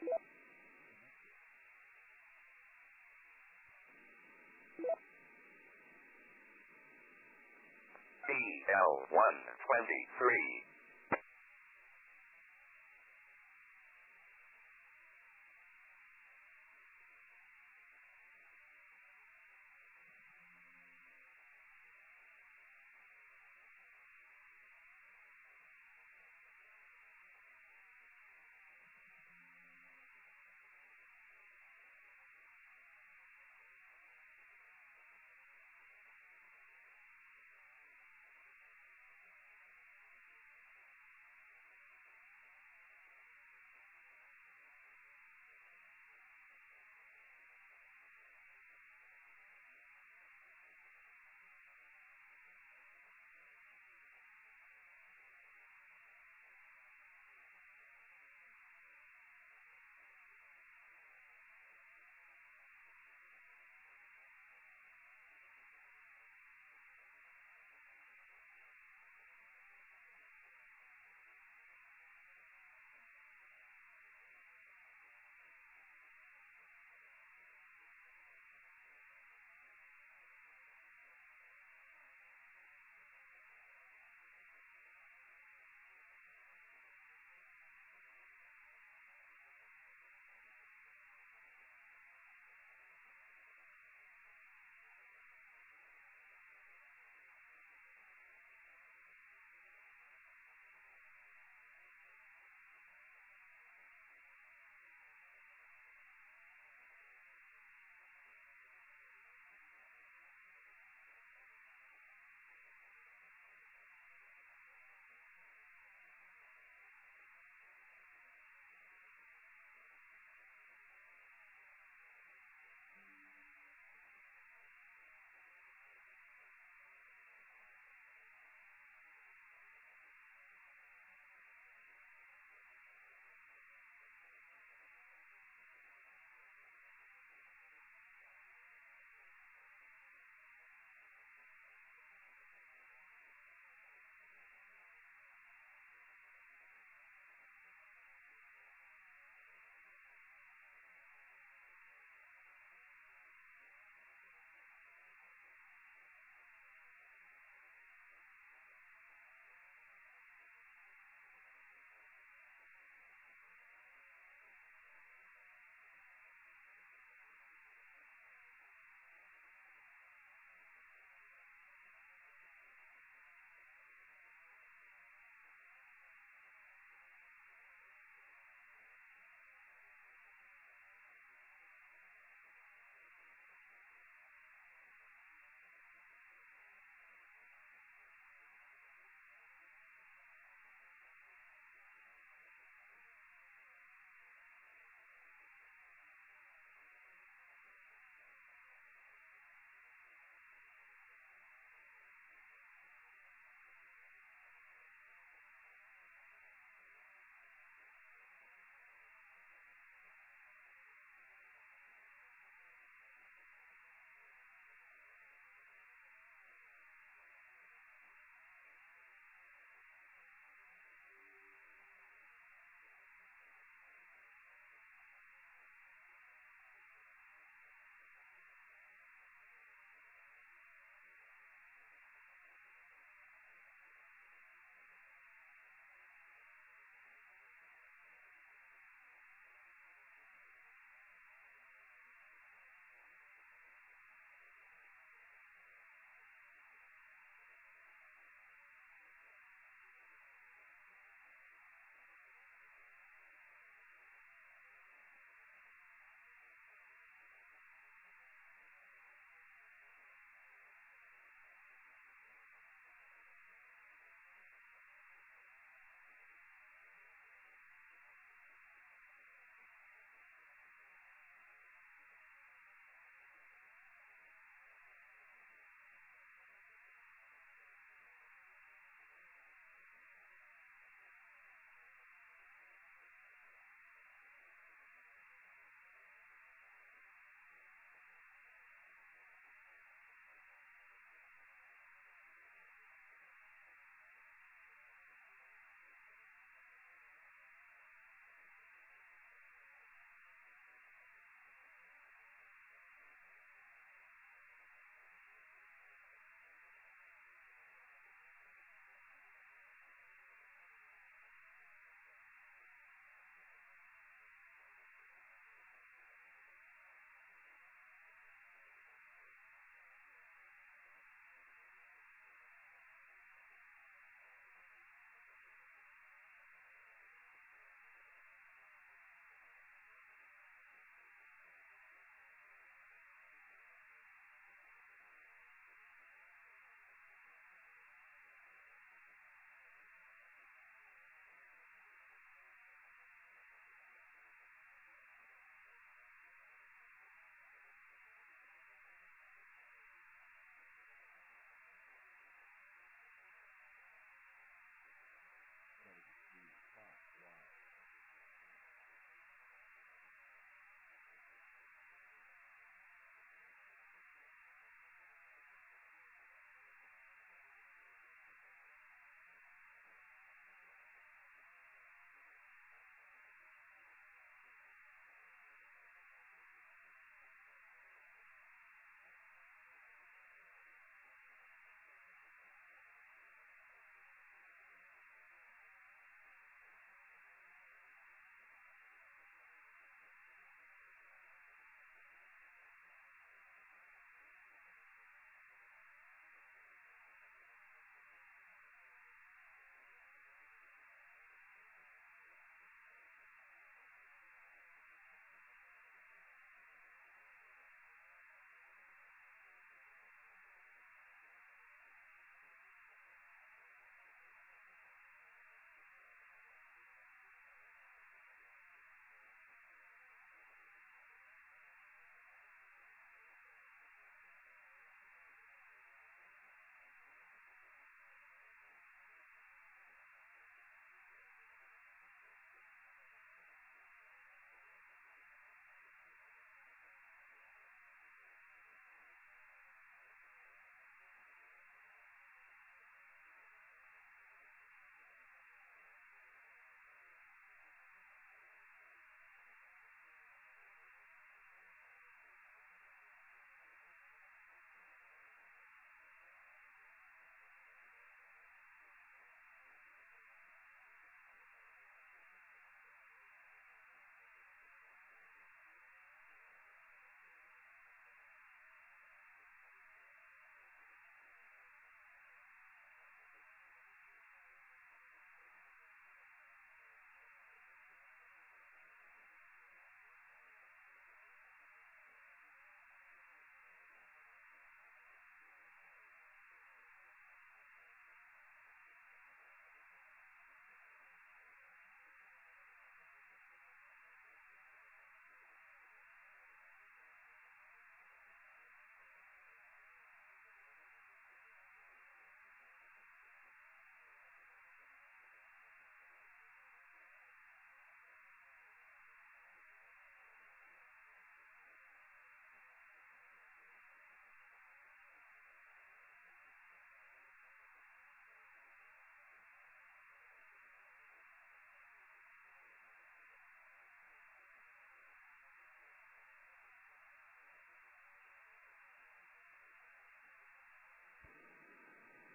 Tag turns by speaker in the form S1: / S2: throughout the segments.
S1: BL123.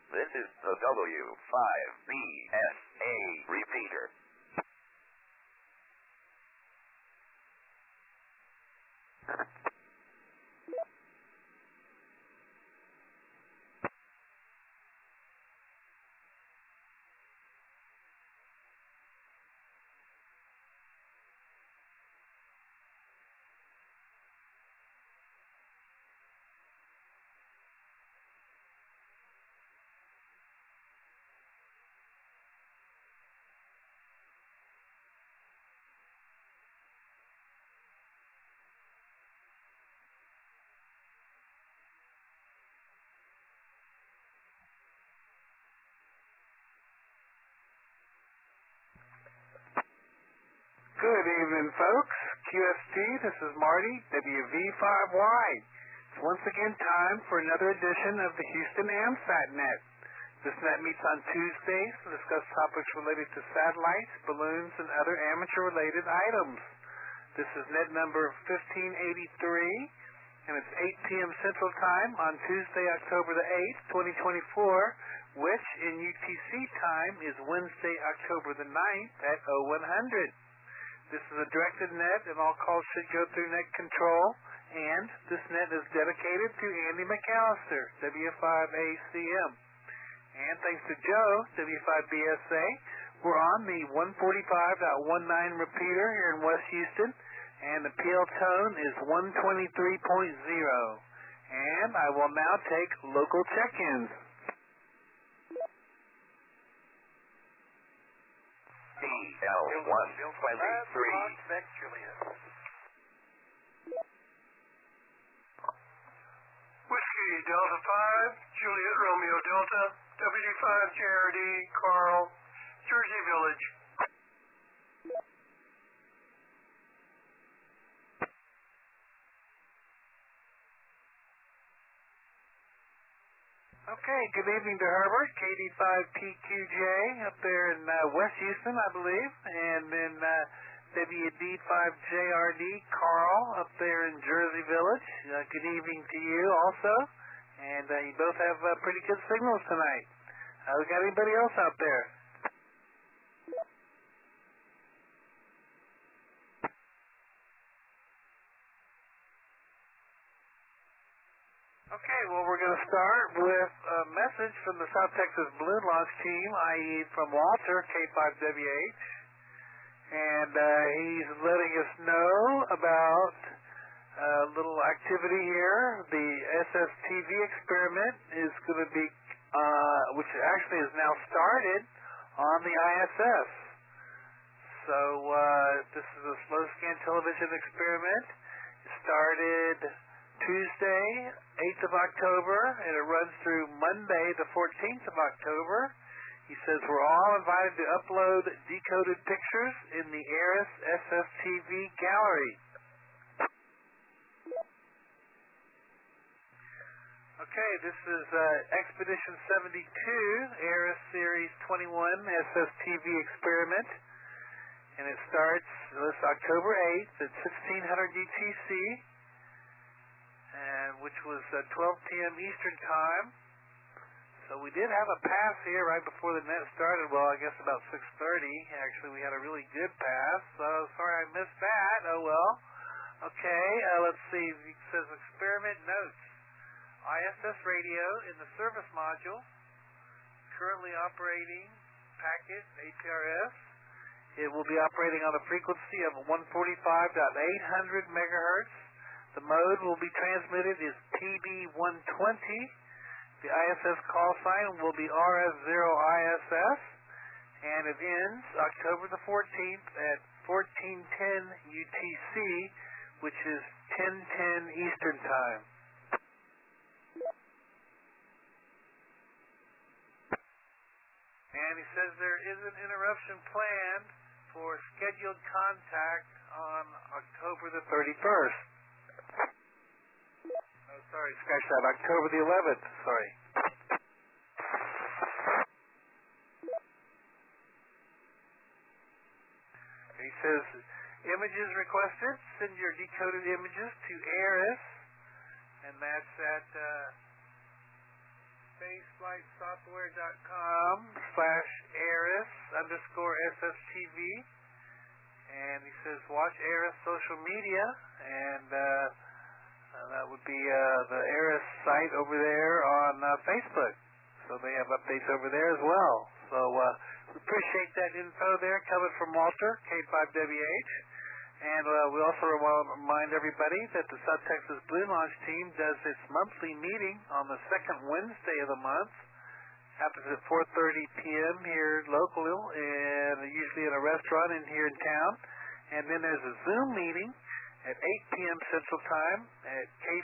S1: This is the W5BSA repeater.
S2: Good evening, folks. QST, this is Marty, WV5Y. It's once again time for another edition of the Houston AMSAT Net. This net meets on Tuesdays to discuss topics related to satellites, balloons, and other amateur-related items. This is net number 1583, and it's 8 p.m. Central Time on Tuesday, October the 8th, 2024, which in UTC time is Wednesday, October the 9th at 0100. This is a directed net, and all calls should go through net control, and this net is dedicated to Andy McAllister, W5ACM. And thanks to Joe, W5BSA, we're on the 145.19 repeater here in West Houston, and the PL tone is 123.0. And I will now take local check-ins.
S1: DL123.
S3: Whiskey Delta 5, Juliet Romeo Delta, WD5 JRD, Carl, Jersey Village.
S2: Okay, good evening to Herbert, KD5PQJ up there in West Houston, I believe, and then WD5JRD, Carl, up there in Jersey Village. Good evening to you also, and you both have pretty good signals tonight. We got anybody else out there? Okay, well, we're going to start with a message from the South Texas Balloon Launch Team, i.e. from Walter, K5WH. And he's letting us know about a little activity here. The SSTV experiment is going to be, which actually is now started on the ISS. So this is a slow scan television experiment. It started Tuesday, 8th of October, and it runs through Monday, the 14th of October. He says we're all invited to upload decoded pictures in the ARIS SSTV gallery. Okay, this is Expedition 72, ARIS Series 21 SSTV experiment, and it starts this October 8th at 1600 UTC, and which was 12 p.m. Eastern Time. So we did have a pass here right before the net started. Well, I guess about 6:30. Actually, we had a really good pass. So sorry I missed that. Oh well. Okay, let's see. It says experiment notes. ISS radio in the service module. Currently operating packet APRS. It will be operating on a frequency of 145.800 megahertz. The mode will be transmitted is PB120. The ISS call sign will be RS0ISS, and it ends October the 14th at 1410 UTC, which is 1010 Eastern Time. And he says there is an interruption planned for scheduled contact on October the 31st. Oh, sorry, scratch that. October the 11th. Sorry. He says, images requested. Send your decoded images to ARIS, and that's at spaceflightsoftware.com/ARIS_SSTV. And he says, watch ARIS social media, and that would be the ARIS site over there on Facebook. So they have updates over there as well. So we appreciate that info there coming from Walter, K5WH. And we also want to remind everybody that the South Texas Balloon Launch team does its monthly meeting on the second Wednesday of the month. Happens at 4:30 p.m. here locally, and usually in a restaurant here in town. And then there's a Zoom meeting at 8 p.m. Central Time at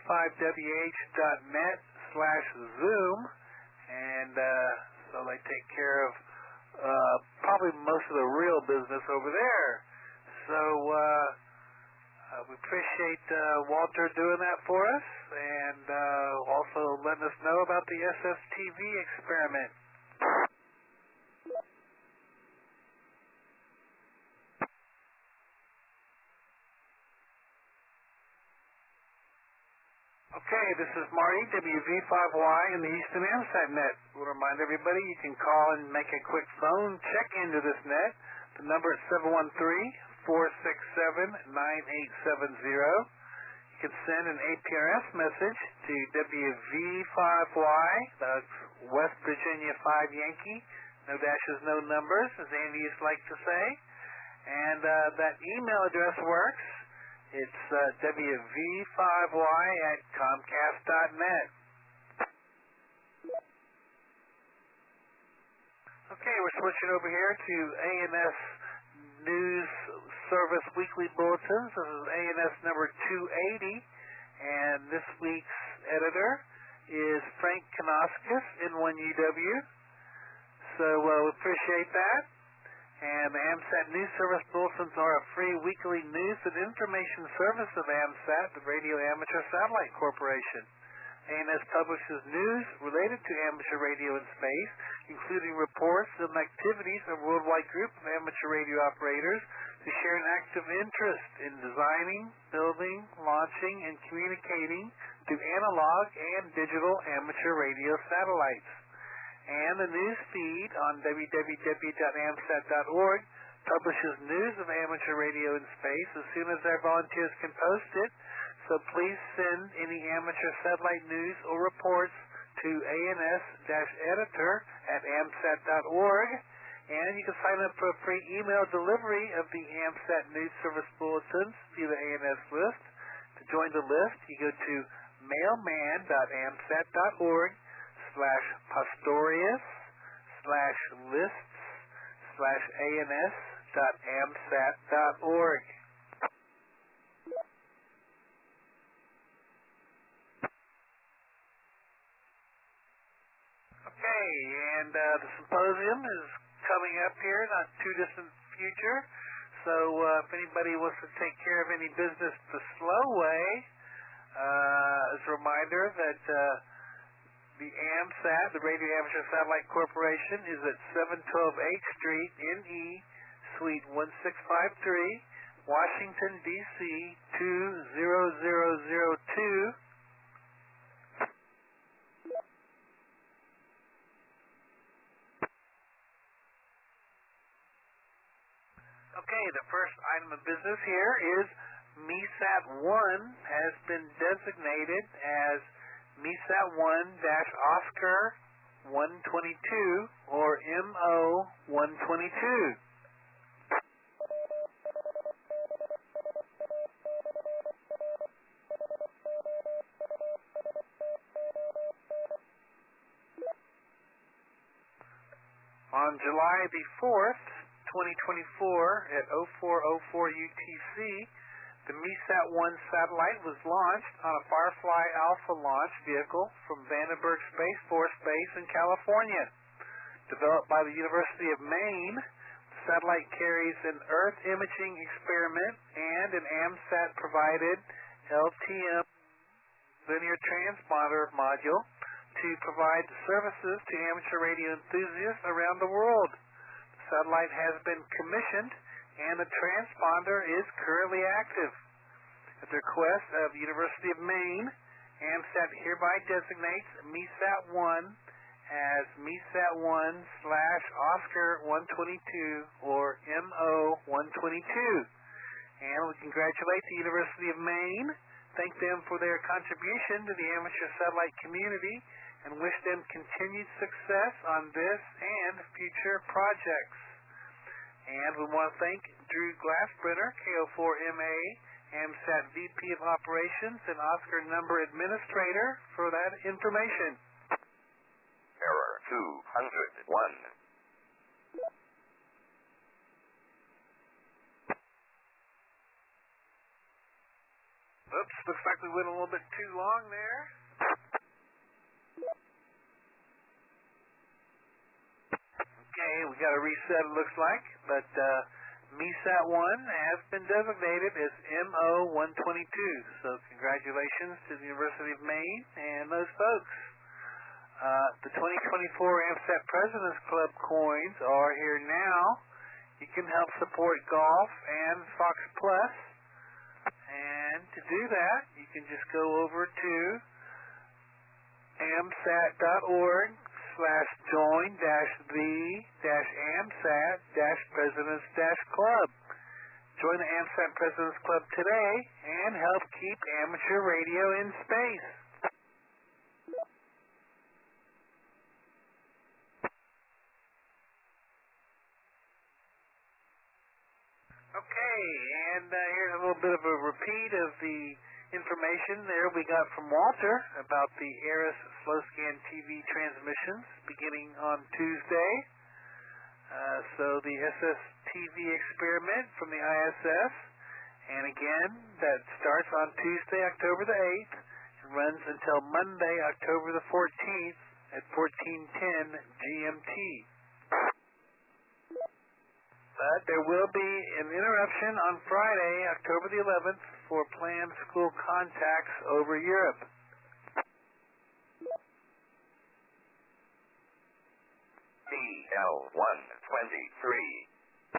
S2: k5wh.net/Zoom. And so they take care of probably most of the real business over there. So we appreciate Walter doing that for us, and also letting us know about the SSTV experiment. Okay, this is Marty, WV5Y in the Houston AMSAT net. We'll remind everybody you can call and make a quick phone check into this net. The number is 713-467-9870. You can send an APRS message to WV5Y, that's West Virginia 5 Yankee, no dashes, no numbers, as Andy used to like to say. And that email address works. It's WV5Y@Comcast.net. Okay, we're switching over here to ANS News Service Weekly Bulletins. This is ANS number 280, and this week's editor is Frank Kanoskis, N1UW. So we appreciate that. And the AMSAT News Service Bulletins are a free weekly news and information service of AMSAT, the Radio Amateur Satellite Corporation. ANS publishes news related to amateur radio in space, including reports and activities of a worldwide group of amateur radio operators who share an active interest in designing, building, launching, and communicating through analog and digital amateur radio satellites. And the news feed on www.amsat.org publishes news of amateur radio in space as soon as our volunteers can post it. So please send any amateur satellite news or reports to ans-editor@amsat.org. And you can sign up for a free email delivery of the AMSAT News Service Bulletins via the ANS list. To join the list, you go to mailman.amsat.org/pastorius/lists/ans.amsat.org. Okay, and the symposium is coming up here, not too distant future. So if anybody wants to take care of any business the slow way, as a reminder that the AMSAT, the Radio Amateur Satellite Corporation, is at 712 8th Street, NE, Suite 1653, Washington, D.C. 20002. Okay, the first item of business here is MESAT-1 has been designated as MESAT-1-Oscar 122 or MO 122. On July the 4th, 2024 at 0404 UTC, the MESAT-1 satellite was launched on a Firefly Alpha launch vehicle from Vandenberg Space Force Base in California. Developed by the University of Maine, the satellite carries an Earth imaging experiment and an AMSAT-provided LTM linear transponder module to provide services to amateur radio enthusiasts around the world. The satellite has been commissioned and the transponder is currently active. At the request of the University of Maine, AMSAT hereby designates MESAT-1 as MESAT1/Oscar122 or MO122. And we congratulate the University of Maine, thank them for their contribution to the amateur satellite community, and wish them continued success on this and future projects. And we want to thank Drew Glassbrenner, KO4MA, AMSAT VP of Operations and Oscar Number Administrator, for that information.
S1: Error 201.
S2: Oops, looks like we went a little bit too long there. Okay, we got a reset, it looks like, but MESAT-1 has been designated as MO122, so congratulations to the University of Maine and those folks. The 2024 AMSAT President's Club coins are here now. You can help support golf and Fox Plus. And to do that, you can just go over to amsat.org/join-the-AMSAT-Presidents-Club. Join the AMSAT Presidents Club today and help keep amateur radio in space. Okay, and here's a little bit of a repeat of the information there we got from Walter about the ARIS slow scan TV transmissions beginning on Tuesday. So the SSTV experiment from the ISS, and again, that starts on Tuesday, October the 8th, and runs until Monday, October the 14th at 14:10 GMT. But there will be an interruption on Friday, October the 11th, for planned school contacts over Europe.
S1: BL123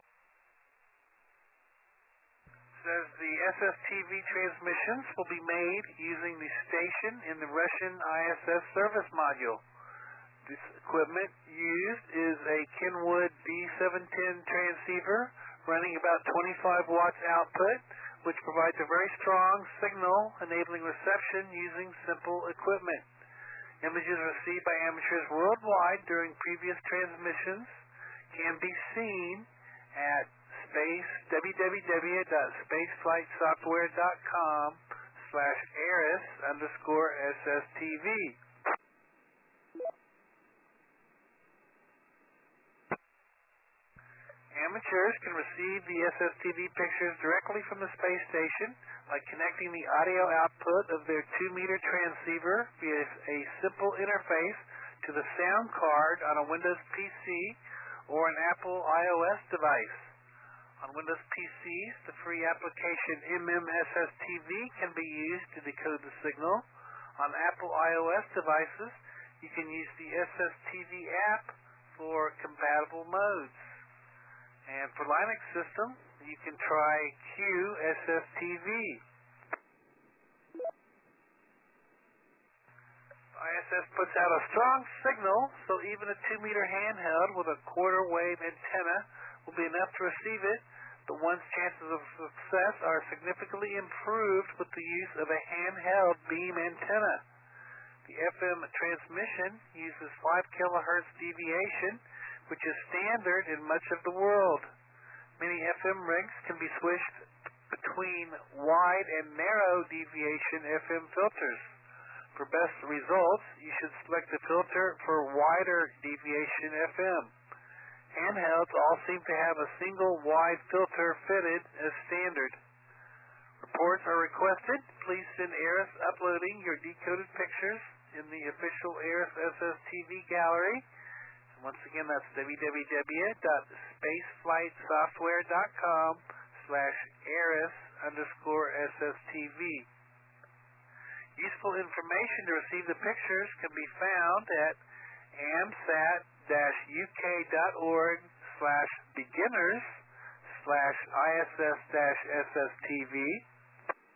S2: says the SSTV transmissions will be made using the station in the Russian ISS service module. This equipment used is a Kenwood B710 transceiver running about 25 watts output, which provides a very strong signal enabling reception using simple equipment. Images received by amateurs worldwide during previous transmissions can be seen at www.spaceflightsoftware.com/ARIS_SSTV. Amateurs can receive the SSTV pictures directly from the space station by connecting the audio output of their 2-meter transceiver via a simple interface to the sound card on a Windows PC or an Apple iOS device. On Windows PCs, the free application MMSSTV can be used to decode the signal. On Apple iOS devices, you can use the SSTV app for compatible modes. And for Linux system, you can try QSSTV. ISS puts out a strong signal, so even a 2-meter handheld with a quarter-wave antenna will be enough to receive it, but one's chances of success are significantly improved with the use of a handheld beam antenna. The FM transmission uses 5 kilohertz deviation, which is standard in much of the world. Many FM rigs can be switched between wide and narrow deviation FM filters. For best results, you should select a filter for wider deviation FM. Handhelds all seem to have a single wide filter fitted as standard. Reports are requested. Please send ARIS uploading your decoded pictures in the official ARIS SSTV gallery. Once again, that's www.spaceflightsoftware.com/ARIS_SSTV. Useful information to receive the pictures can be found at amsat-uk.org/beginners/ISS-SSTV.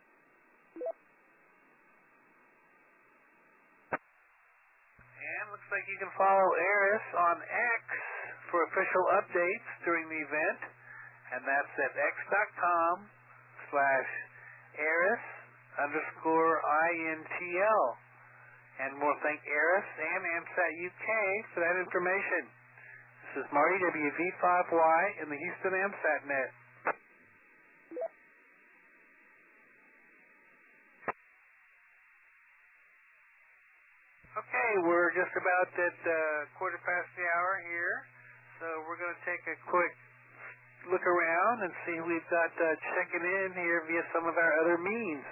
S2: And looks like you can follow Eris on X for official updates during the event, and that's at x.com/Eris_INTL. And we'll thank Eris and AMSAT UK for that information. This is Marty, WV5Y, in the Houston AMSAT Net. Okay, we're just about at quarter past the hour here, so we're going to take a quick look around and see who we've got checking in here via some of our other means.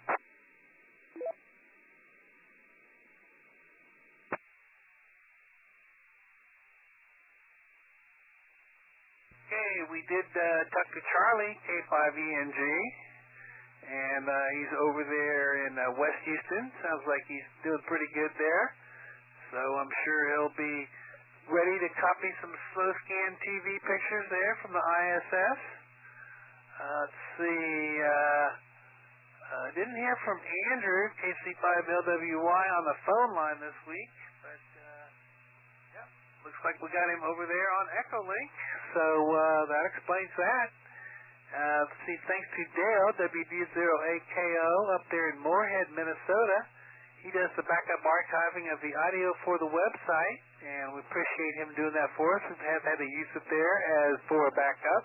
S2: Okay, we did talk to Charlie, K5ENG, and he's over there in West Houston. Sounds like he's doing pretty good there. So I'm sure he'll be ready to copy some slow scan TV pictures there from the ISS. Let's see. Didn't hear from Andrew, KC5LWY, on the phone line this week, but looks like we got him over there on Echolink. So that explains that. Let's see, thanks to Dale, WD0AKO, up there in Moorhead, Minnesota. He does the backup archiving of the audio for the website, and we appreciate him doing that for us. We have had to use it there as for a backup.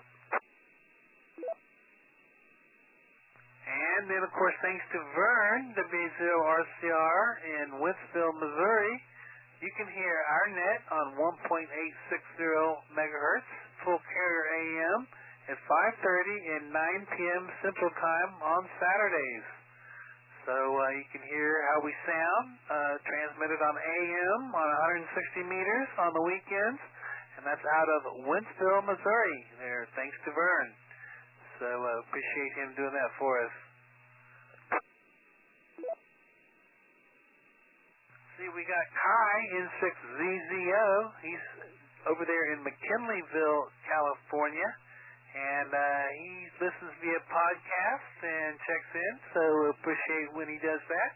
S2: And then, of course, thanks to Vern, W0RCR in Wentzville, Missouri, you can hear our net on 1.860 megahertz, full carrier AM, at 5:30 and 9 p.m. Central Time on Saturdays. So you can hear how we sound, transmitted on AM on 160 meters on the weekends, and that's out of Wentzville, Missouri there, thanks to Vern. So appreciate him doing that for us. See, we got Kai N6ZZO. He's over there in McKinleyville, California. And he listens via podcast and checks in, so appreciate when he does that.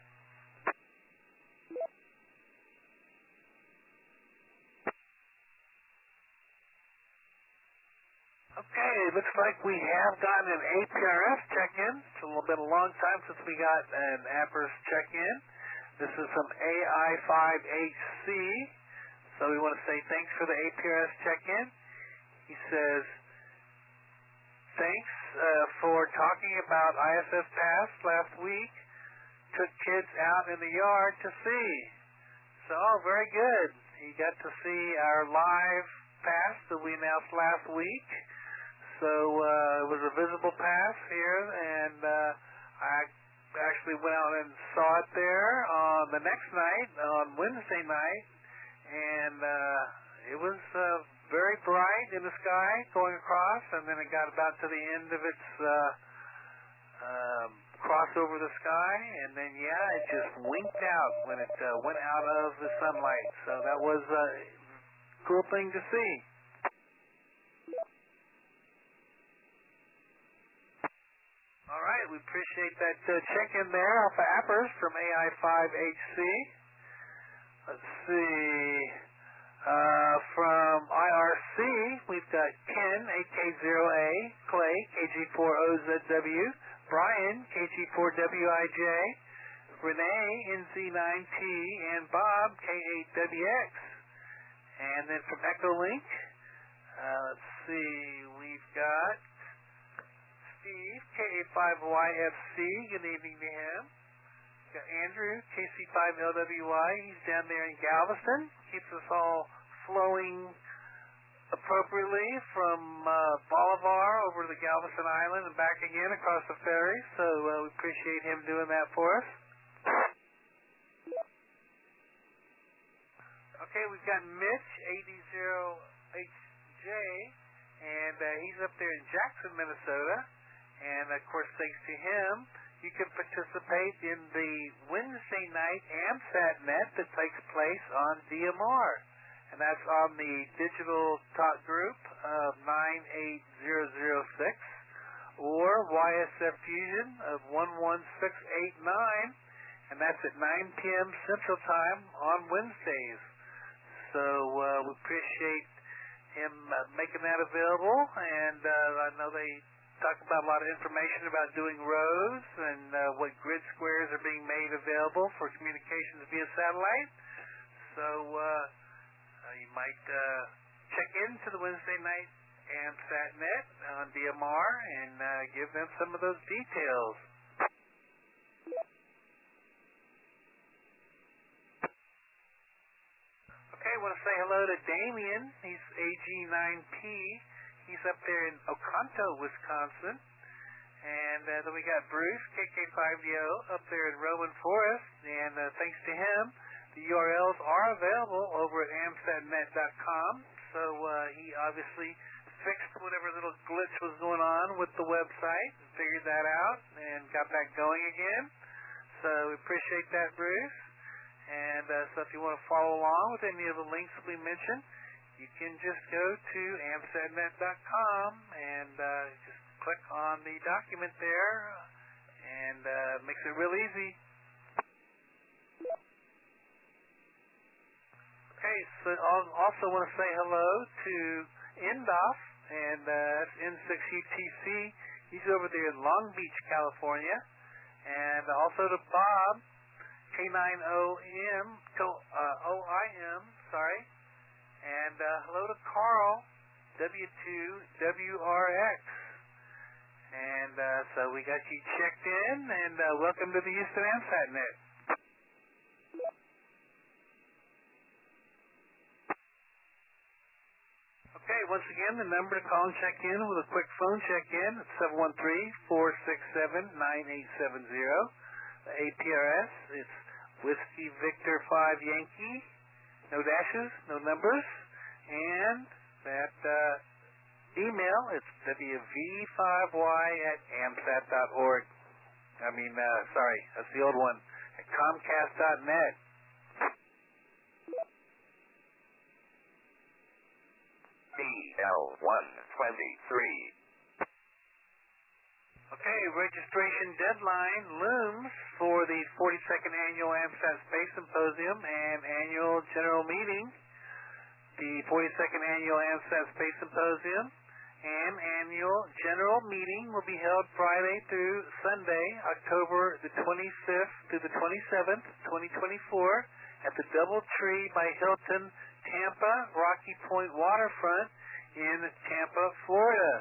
S2: Okay, it looks like we have gotten an APRS check-in. It's been a long time since we got an APRS check-in. This is from AI5HC. So we want to say thanks for the APRS check-in. He says, thanks for talking about ISS Pass last week. Took kids out in the yard to see. So, very good. He got to see our live pass that we announced last week. So, it was a visible pass here, and I actually went out and saw it there on the next night, on Wednesday night, and it was very bright in the sky going across, and then it got about to the end of its cross over the sky, and then it just winked out when it went out of the sunlight. So that was a cool thing to see. All right, we appreciate that check-in there off of APRS from AI5HC. Let's see. From IRC, we've got Ken, AK0A, Clay, KG4OZW, Brian, KG4WIJ, Renee, NZ9T, and Bob, K8WX. And then from Echolink, let's see, we've got Steve, K85YFC, good evening to him. We've got Andrew, KC5LWY, he's down there in Galveston, keeps us all flowing appropriately from Bolivar over to the Galveston Island and back again across the ferry, so we appreciate him doing that for us. Okay, we've got Mitch, AD0HJ, and he's up there in Jackson, Minnesota, and of course thanks to him, you can participate in the Wednesday night AMSAT net that takes place on DMR. And that's on the digital talk group of 98006 or YSF Fusion of 11689. And that's at 9 p.m. Central Time on Wednesdays. So we appreciate him making that available, and I know they talk about a lot of information about doing roads and what grid squares are being made available for communications via satellite. So you might check into the Wednesday night AMSAT.net on DMR and give them some of those details. Okay, I want to say hello to Damien. He's AG9P. He's up there in Oconto, Wisconsin. And then we got Bruce, KK5DO, up there in Rowan Forest. And thanks to him, the URLs are available over at amsatnet.com. So he obviously fixed whatever little glitch was going on with the website and figured that out and got that going again. So we appreciate that, Bruce. And so if you want to follow along with any of the links we mentioned, you can just go to amsatnet.com and just click on the document there, and makes it real easy. Okay, so I also want to say hello to Indoff, and that's N6UTC. He's over there in Long Beach, California. And also to Bob, K9OIM, sorry. And hello to Carl, W2WRX. And so we got you checked in, and welcome to the Houston AMSAT.net. Okay, once again, the number to call and check in with a quick phone check-in is 713-467-9870. The APRS is Whiskey Victor 5 Yankee, no dashes, no numbers, and that email is wv5y@amsat.org. Sorry, that's the old one, at comcast.net.
S1: BL123.
S2: Okay, registration deadline looms for the 42nd Annual AMSAT Space Symposium and Annual General Meeting. The 42nd Annual AMSAT Space Symposium and Annual General Meeting will be held Friday through Sunday, October the 25th through the 27th, 2024, at the Doubletree by Hilton Tampa Rocky Point Waterfront in Tampa, Florida.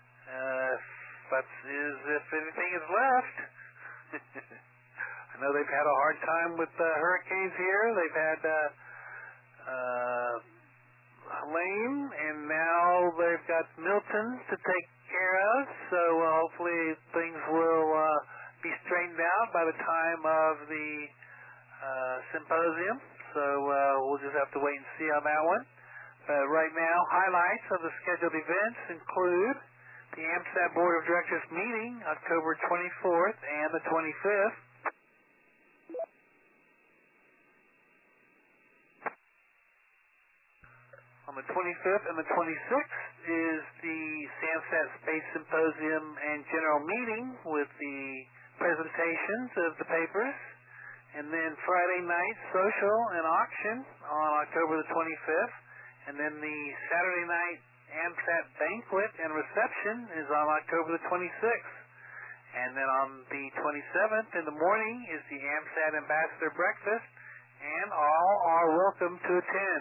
S2: If anything is left. I know they've had a hard time with hurricanes here. They've had Helene, and now they've got Milton to take care of. So hopefully things will be straightened out by the time of the symposium. So we'll just have to wait and see on that one. Right now, highlights of the scheduled events include the AMSAT Board of Directors meeting October 24th and the 25th. On the 25th and the 26th is the SAMSAT Space Symposium and General Meeting with the presentations of the papers. And then Friday night social and auction on October the 25th. And then the Saturday night AMSAT banquet and reception is on October the 26th. And then on the 27th in the morning is the AMSAT Ambassador Breakfast, and all are welcome to attend.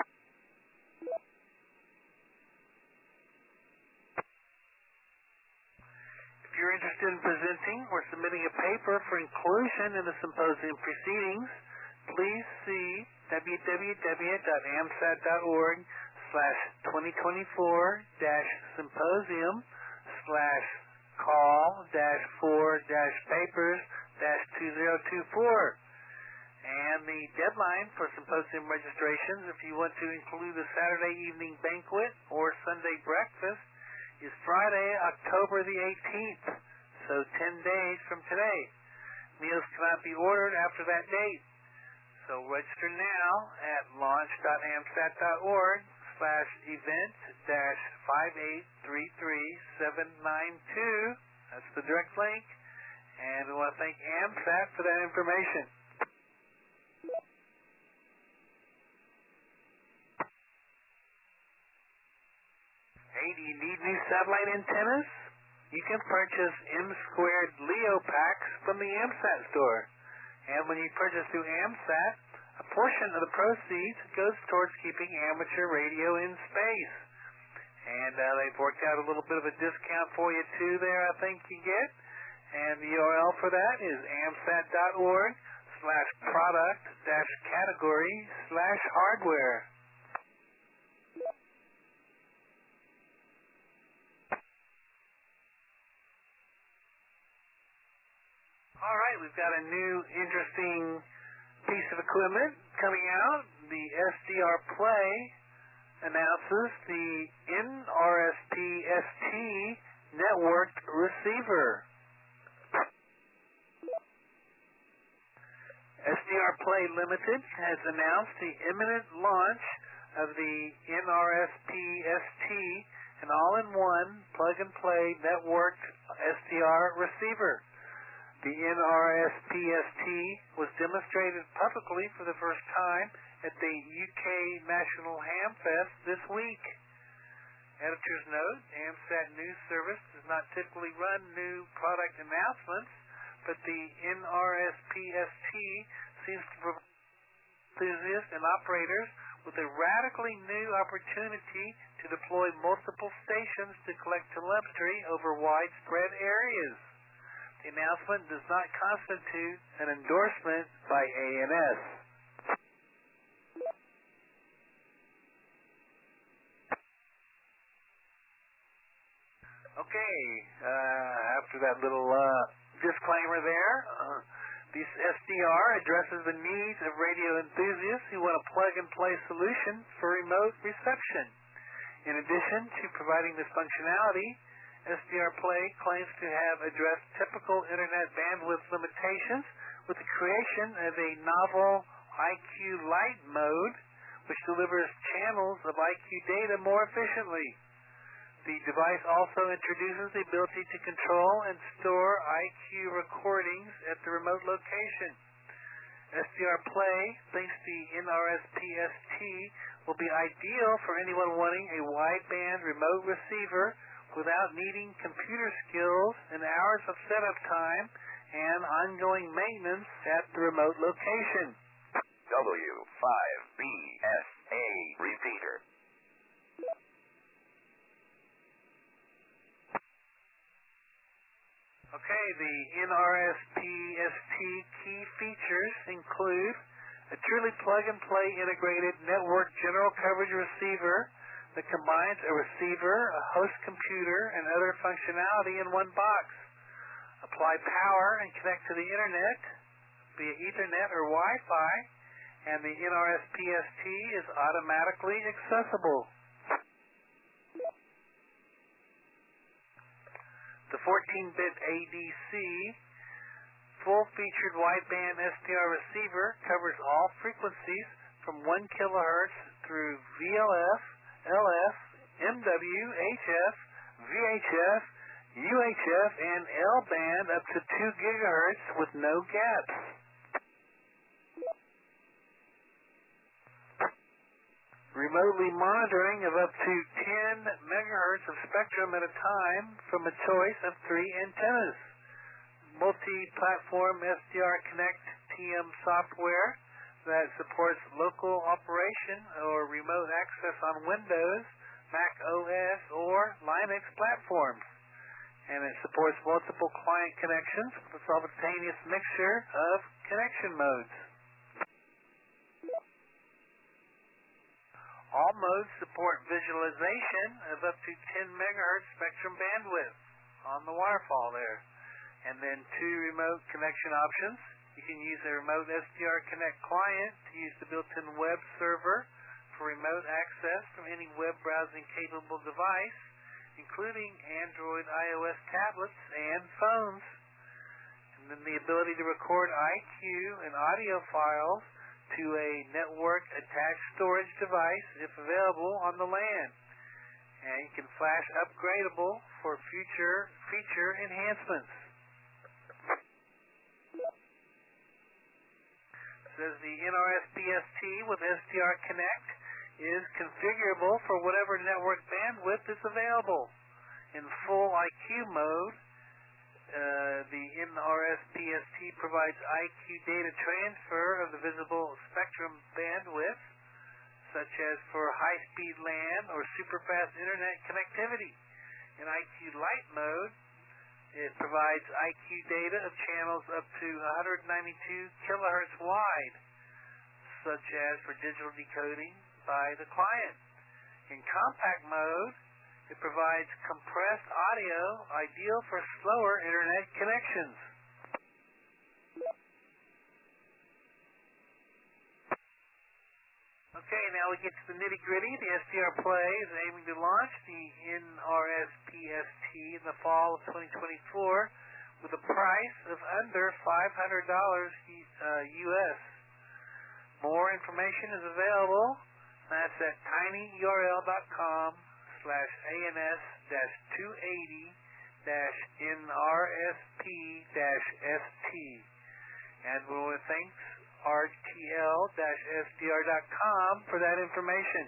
S2: If you're interested in presenting or submitting a paper for inclusion in the symposium proceedings, please see www.amsat.org/2024-call-4-papers-2024. And the deadline for symposium registrations, if you want to include a Saturday evening banquet or Sunday breakfast, is Friday, October the 18th, so 10 days from today. Meals cannot be ordered after that date. So register now at launch.amsat.org/event-5833792. That's the direct link. And we want to thank AMSAT for that information. Hey, do you need new satellite antennas? You can purchase M-Squared LEO packs from the AMSAT store. And when you purchase through AMSAT, a portion of the proceeds goes towards keeping amateur radio in space. And they've worked out a little bit of a discount for you too there, I think you get. And the URL for that is amsat.org/product-category/hardware. All right, we've got a new interesting piece of equipment coming out. The SDR Play announces the NRSP-ST networked receiver. SDR Play Limited has announced the imminent launch of the NRSP-ST, an all-in-one plug-and-play networked SDR receiver. The NRSP-ST was demonstrated publicly for the first time at the UK National Hamfest this week. Editor's note, AMSAT News Service does not typically run new product announcements, but the NRSP-ST seems to provide enthusiasts and operators with a radically new opportunity to deploy multiple stations to collect telemetry over widespread areas. The announcement does not constitute an endorsement by ANS. Okay, after that little disclaimer there, this SDR addresses the needs of radio enthusiasts who want a plug-and-play solution for remote reception. In addition to providing this functionality, SDR Play claims to have addressed typical internet bandwidth limitations with the creation of a novel IQ Lite mode, which delivers channels of IQ data more efficiently. The device also introduces the ability to control and store IQ recordings at the remote location. SDR Play thinks the NRSP-ST will be ideal for anyone wanting a wideband remote receiver without needing computer skills and hours of setup time and ongoing maintenance at the remote location.
S1: W5BSA repeater.
S2: Okay, the NRSP-ST key features include a truly plug-and-play integrated network general coverage receiver that combines a receiver, a host computer, and other functionality in one box. Apply power and connect to the internet via Ethernet or Wi-Fi, and the NRSP-ST is automatically accessible. The 14-bit ADC full-featured wideband SDR receiver covers all frequencies from 1 kilohertz through VLF, LF, MW, HF, VHF, UHF, and L-band up to 2 gigahertz with no gaps. Remotely monitoring of up to 10 megahertz of spectrum at a time from a choice of 3 antennas. Multi-platform SDR Connect TM software that supports local operation or remote access on Windows, Mac OS, or Linux platforms. And it supports multiple client connections with a simultaneous mixture of connection modes. All modes support visualization of up to 10 megahertz spectrum bandwidth on the waterfall there. And then 2 remote connection options. You can use a remote SDR Connect client to use the built-in web server for remote access from any web browsing capable device, including Android, iOS tablets, and phones. And then the ability to record IQ and audio files to a network-attached storage device if available on the LAN. And you can flash upgradable for future feature enhancements. It says the NRSP-ST with SDR Connect is configurable for whatever network bandwidth is available. In full IQ mode, the NRS-PST provides IQ data transfer of the visible spectrum bandwidth, such as for high-speed LAN or super-fast internet connectivity. In IQ Lite mode, it provides IQ data of channels up to 192 kilohertz wide, such as for digital decoding by the client. In compact mode, it provides compressed audio, ideal for slower internet connections. Okay, now we get to the nitty-gritty. The SDR Play is aiming to launch the NRS-PST in the fall of 2024 with a price of under $500 US. More information is available. That's at tinyurl.com/ANS-280-NRSP-ST. And we want to thank RTL-SDR.com for that information.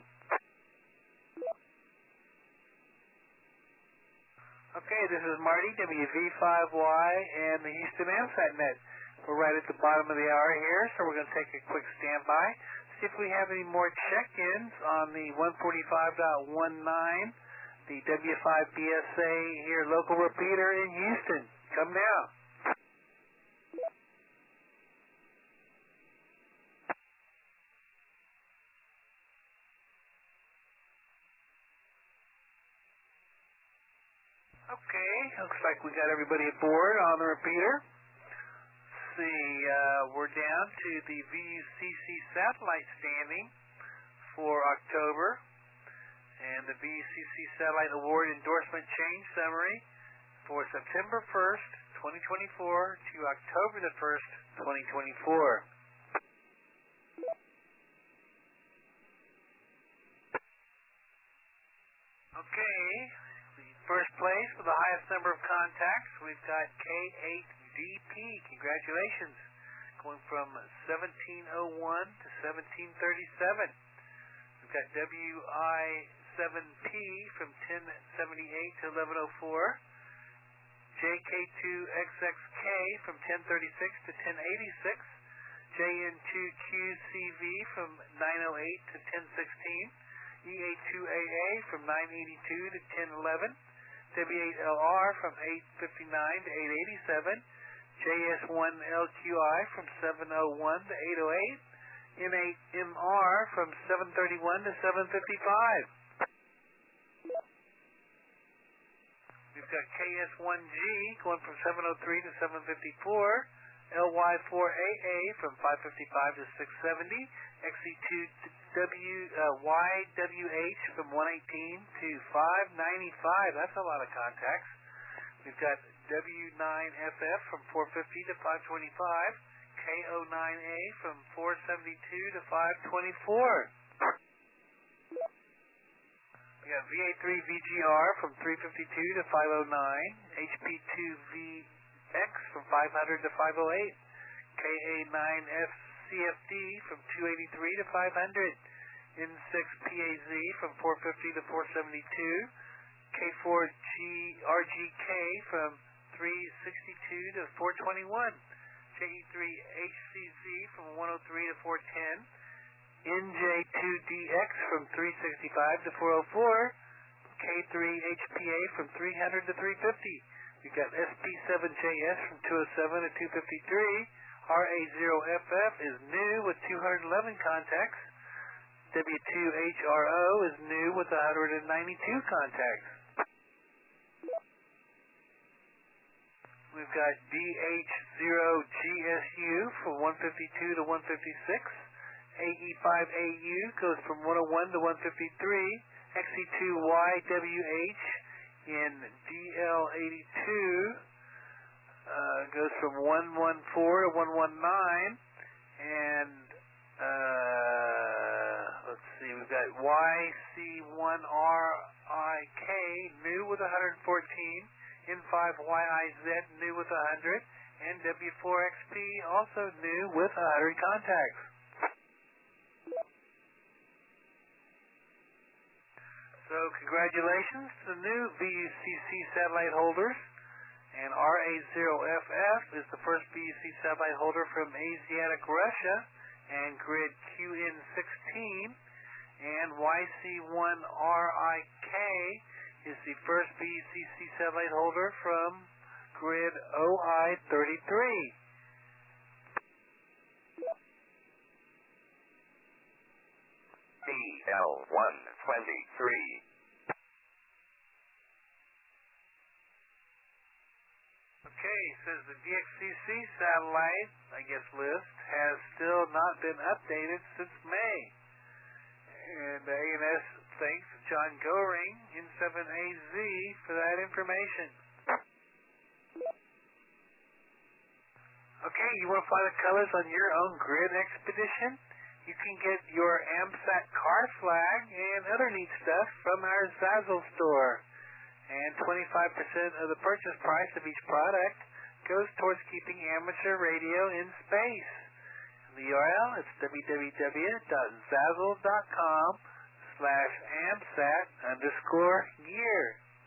S2: Okay, this is Marty, WV5Y, and the Houston AMSAT.net. We're right at the bottom of the hour here, so we're going to take a quick standby. See if we have any more check-ins on the 145.19, the W5BSA here local repeater in Houston. Come now. Okay, looks like we got everybody aboard on the repeater. Let's see, we're down to the VUCC satellite standing for October, and the VUCC Satellite Award Endorsement Change Summary for September 1st, 2024 to October the 1st, 2024. Okay, first place with the highest number of contacts, we've got K8DP. Congratulations. Going from 1701 to 1737. We've got WI7P from 1078 to 1104. JK2XXK from 1036 to 1086. JN2QCV from 908 to 1016. EA2AA from 982 to 1011. W8LR from 859 to 887. JS1LQI from 701 to 808. M8MR from 731 to 755. We've got KS1G going from 703 to 754. LY4AA from 555 to 670. XE2YWH from 118 to 595. That's a lot of contacts. We've got W9FF from 450 to 525. KO9A from 472 to 524. We got VA3VGR from 352 to 509. HP2VX from 500 to 508. KA9FCFD from 283 to 500. N6PAZ from 450 to 472. K4RGK from 362 to 421. JE3HCZ from 103 to 410. NJ2DX from 365 to 404. K3HPA from 300 to 350. We've got SP7JS from 207 to 253. RA0FF is new with 211 contacts. W2HRO is new with 192 contacts. We've got DH0GSU from 152 to 156. AE5AU goes from 101 to 153. XE2YWH in DL82 goes from 114 to 119. And let's see, we've got YC1RIK new with 114. N5YIZ new with 100, and W4XP also new with 100 contacts. So congratulations to the new VUCC satellite holders. And R80FF is the first VUC satellite holder from Asiatic Russia, and grid QN16. And YC1RIK is the first VUCC satellite holder from grid OI33.
S1: BL123.
S2: Okay, says the DXCC satellite, list has still not been updated since May. And ANS thanks John Goring, N7AZ, for that information. Okay, you want to fly the colors on your own grid expedition? You can get your AMSAT car flag and other neat stuff from our Zazzle store. And 25% of the purchase price of each product goes towards keeping amateur radio in space. The URL is www.zazzle.com/AMSAT_gear.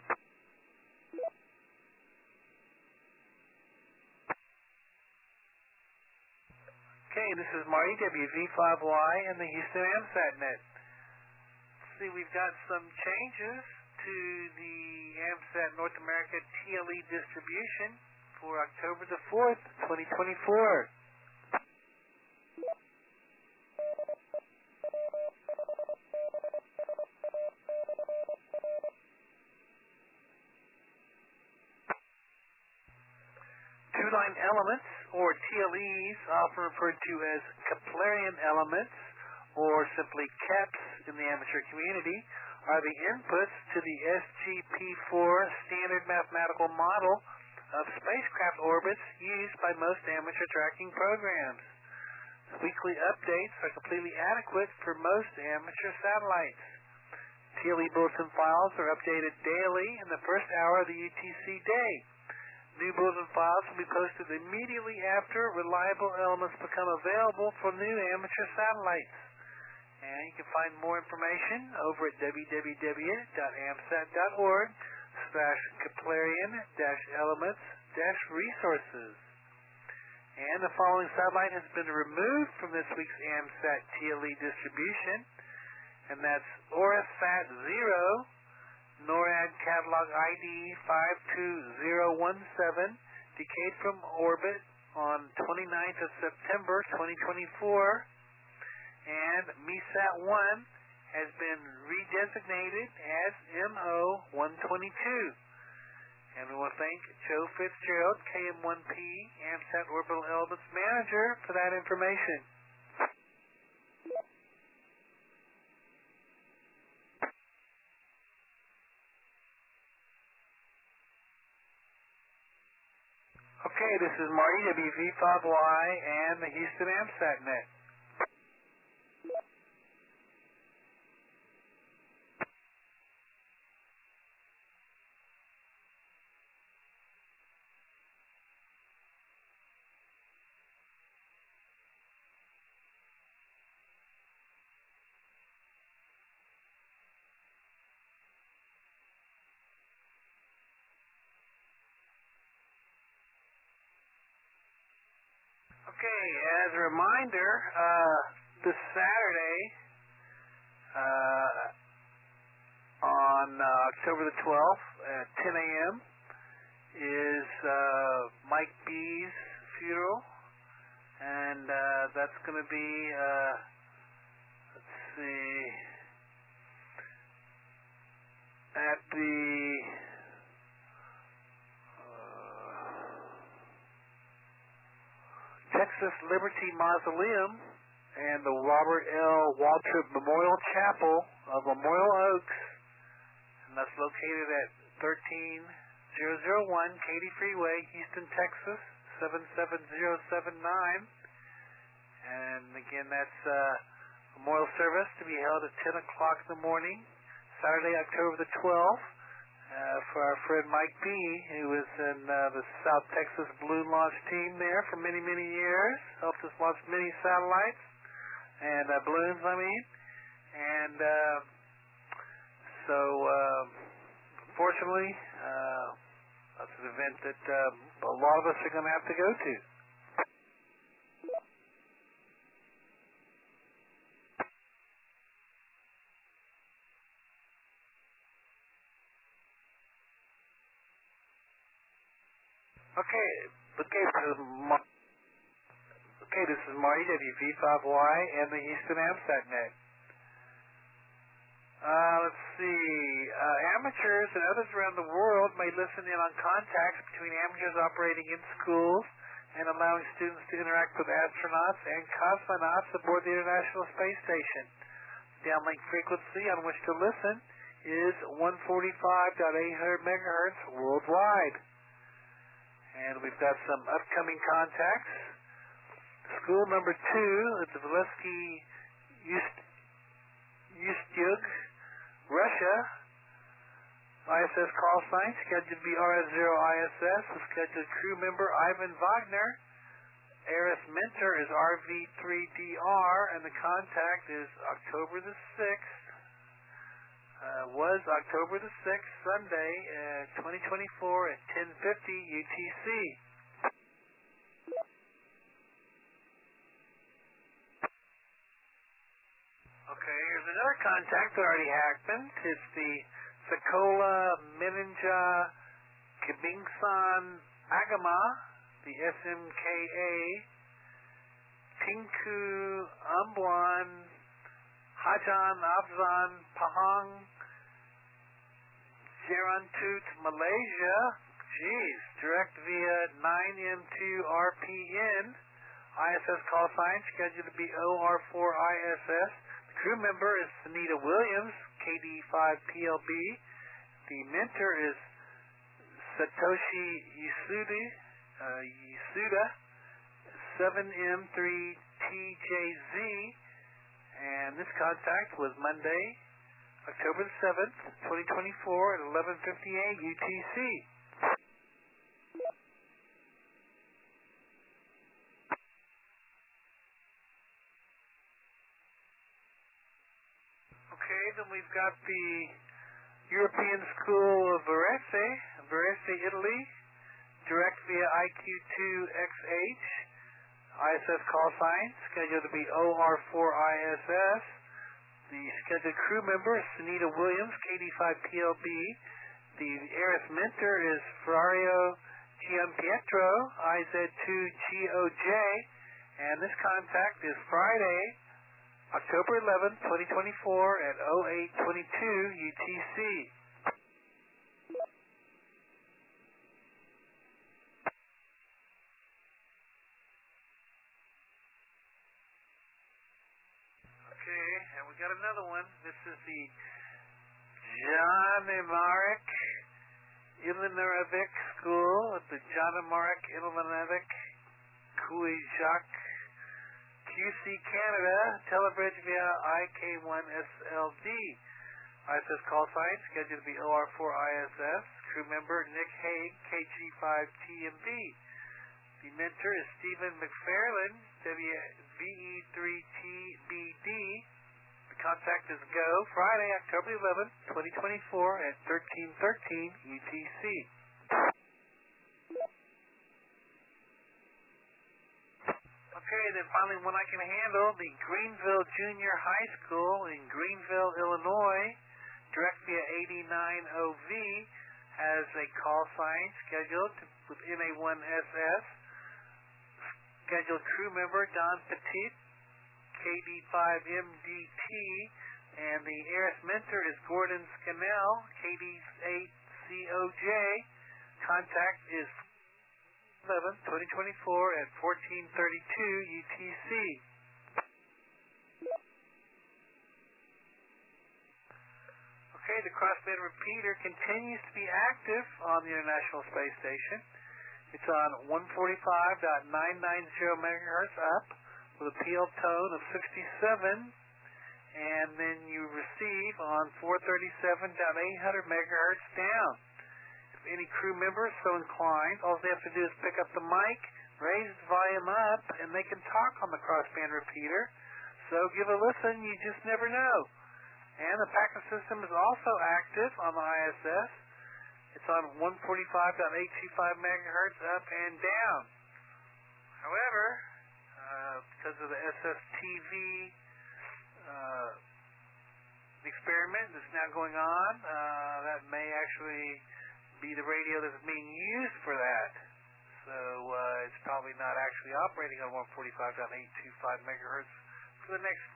S2: Okay, this is Marty, WV5Y, and the Houston AMSAT net. Let's see, we've got some changes to the AMSAT North America TLE distribution for October the 4th, 2024. Two-line elements, or TLEs, often referred to as Keplerian elements, or simply KEPs in the amateur community, are the inputs to the SGP-4 standard mathematical model of spacecraft orbits used by most amateur tracking programs. Weekly updates are completely adequate for most amateur satellites. TLE bulletin files are updated daily in the first hour of the UTC day. New bulletin files will be posted immediately after reliable elements become available for new amateur satellites. And you can find more information over at www.amsat.org/Keplerian-elements-resources. And the following satellite has been removed from this week's AMSAT TLE distribution, and that's ORASat-0, NORAD catalog ID 52017, decayed from orbit on 29th of September 2024, and MESAT-1 has been redesignated as MO-122. And we want to thank Joe Fitzgerald, KM1P, AMSAT Orbital Elements Manager, for that information. Okay, this is Marty, WV5Y, and the Houston AMSAT net. Okay, as a reminder, this Saturday, on October the 12th at 10 a.m. is Mike B's funeral, and that's going to be, let's see, at the Texas Liberty Mausoleum and the Robert L. Waltrip Memorial Chapel of Memorial Oaks, and that's located at 13001 Katy Freeway, Houston, Texas 77079. And again, that's memorial service to be held at 10 o'clock in the morning, Saturday, October the 12th. For our friend Mike B., who was in the South Texas balloon launch team there for many, many years, helped us launch many satellites, and balloons, I mean. And so So, fortunately, that's an event that a lot of us are going to have to go to. This is Marty, WV5Y, and the Houston AmSatNet. Let's see. Amateurs and others around the world may listen in on contacts between amateurs operating in schools and allowing students to interact with astronauts and cosmonauts aboard the International Space Station. Downlink frequency on which to listen is 145.800 megahertz worldwide. And we've got some upcoming contacts. School number 2 at the Valesky Ustyug, Russia. ISS call sign scheduled to be RS0ISS with scheduled crew member Ivan Wagner. ARIS Mentor is RV3DR, and the contact is October the 6th. Was October the 6th, Sunday, 2024 at 10:50 UTC. Okay, here's another contact that already happened. It's the Sekolah Menenja Kebingsan Agama, the SMKA, Tinku Ambuan Hajan Afzan Pahang, Jerantut, Malaysia. Geez, direct via 9M2RPN. ISS call sign scheduled to be OR4ISS. The crew member is Sunita Williams, KD5PLB. The mentor is Satoshi Yasuda, 7M3TJZ. And this contact was Monday, October the 7th, 2024 at 11:58 UTC. Okay, then we've got the European School of Varese, Italy, direct via IQ2XH. ISS call sign scheduled to be OR4ISS. The scheduled crew member is Sunita Williams, KD5PLB. The ARIS mentor is Ferrario Gianpietro, IZ2GOJ. And this contact is Friday, October 11th, 2024 at 08:22 UTC. And we got another one. This is the Janimarek Ilinarevic School at the Janimarek Ilinarevic Kuijak QC Canada, Telebridge via IK1SLD. ISS call sign scheduled to be OR4ISS. Crew member Nick Haig, KG5TMB. The mentor is Stephen McFarland, VE3TBD. The contact is go Friday, October 11th, 2024 at 13:13 UTC. Okay, then finally one I can handle, the Greenville Junior High School in Greenville, Illinois, direct via 89OV, has a call sign scheduled with NA1SS. Scheduled crew member Don Petit, KD5MDT, and the ARIS mentor is Gordon Scannell, KD8COJ. Contact is 11th, 2024 at 14:32 UTC. Okay, the crossband repeater continues to be active on the International Space Station. It's on 145.990 megahertz up with a PL tone of 67, and then you receive on 437.800 megahertz down. If any crew member is so inclined, all they have to do is pick up the mic, raise the volume up, and they can talk on the crossband repeater. So give a listen, you just never know. And the packet system is also active on the ISS. It's on 145.825 megahertz up and down. However, because of the SSTV experiment that's now going on, that may actually be the radio that's being used for that. So it's probably not actually operating on 145.825 megahertz for the next